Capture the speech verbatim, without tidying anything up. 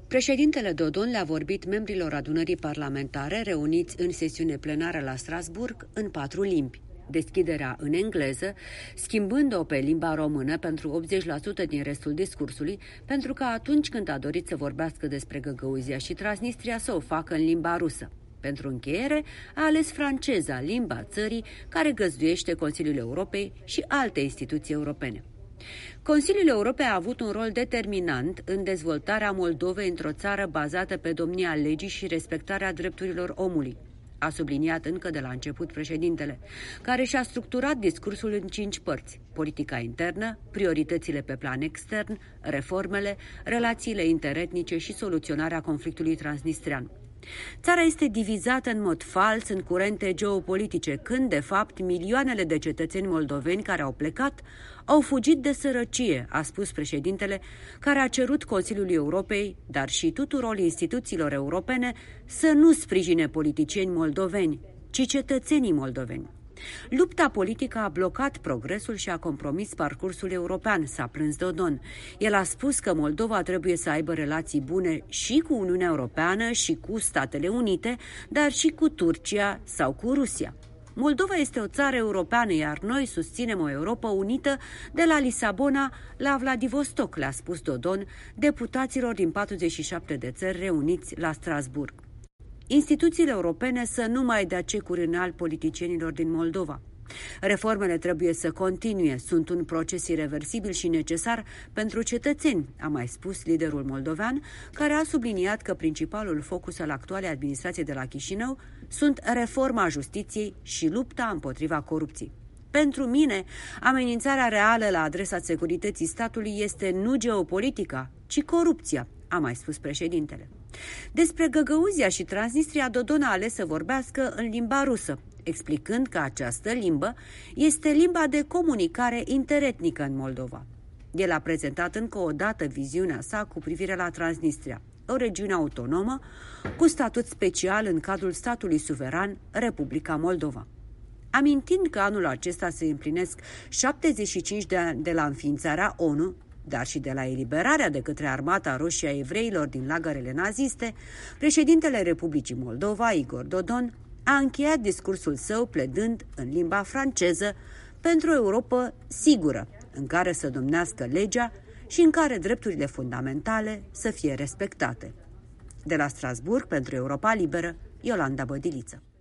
Președintele Dodon le-a vorbit membrilor adunării parlamentare reuniți în sesiune plenară la Strasbourg în patru limbi. Deschiderea în engleză, schimbând-o pe limba română pentru optzeci la sută din restul discursului, pentru că atunci când a dorit să vorbească despre Găgăuzia și Transnistria să o facă în limba rusă. Pentru încheiere, a ales franceza, limba țării care găzduiește Consiliul Europei și alte instituții europene. Consiliul Europei a avut un rol determinant în dezvoltarea Moldovei într-o țară bazată pe domnia legii și respectarea drepturilor omului, a subliniat încă de la început președintele, care și-a structurat discursul în cinci părți: politica internă, prioritățile pe plan extern, reformele, relațiile interetnice și soluționarea conflictului transnistrian. Țara este divizată în mod fals în curente geopolitice, când, de fapt, milioanele de cetățeni moldoveni care au plecat au fugit de sărăcie, a spus președintele, care a cerut Consiliului Europei, dar și tuturor instituțiilor europene, să nu sprijine politicieni moldoveni, ci cetățenii moldoveni. Lupta politică a blocat progresul și a compromis parcursul european, s-a plâns Dodon. El a spus că Moldova trebuie să aibă relații bune și cu Uniunea Europeană și cu Statele Unite, dar și cu Turcia sau cu Rusia. Moldova este o țară europeană, iar noi susținem o Europă unită de la Lisabona la Vladivostok, le-a spus Dodon deputaților din patruzeci și șapte de țări reuniți la Strasbourg. Instituțiile europene să nu mai dea cecuri înalt politicienilor din Moldova. Reformele trebuie să continue, sunt un proces irreversibil și necesar pentru cetățeni, a mai spus liderul moldovean, care a subliniat că principalul focus al actualei administrații de la Chișinău sunt reforma justiției și lupta împotriva corupției. Pentru mine, amenințarea reală la adresa securității statului este nu geopolitica, ci corupția, a mai spus președintele. Despre Găgăuzia și Transnistria, Dodon a ales să vorbească în limba rusă, explicând că această limbă este limba de comunicare interetnică în Moldova. El a prezentat încă o dată viziunea sa cu privire la Transnistria, o regiune autonomă cu statut special în cadrul statului suveran Republica Moldova. Amintind că anul acesta se împlinesc șaptezeci și cinci de ani de la înființarea O N U, dar și de la eliberarea de către Armata Roșie a evreilor din lagărele naziste, președintele Republicii Moldova, Igor Dodon, a încheiat discursul său pledând în limba franceză pentru o Europă sigură, în care să domnească legea și în care drepturile fundamentale să fie respectate. De la Strasbourg, pentru Europa Liberă, Iolanda Bădiliță.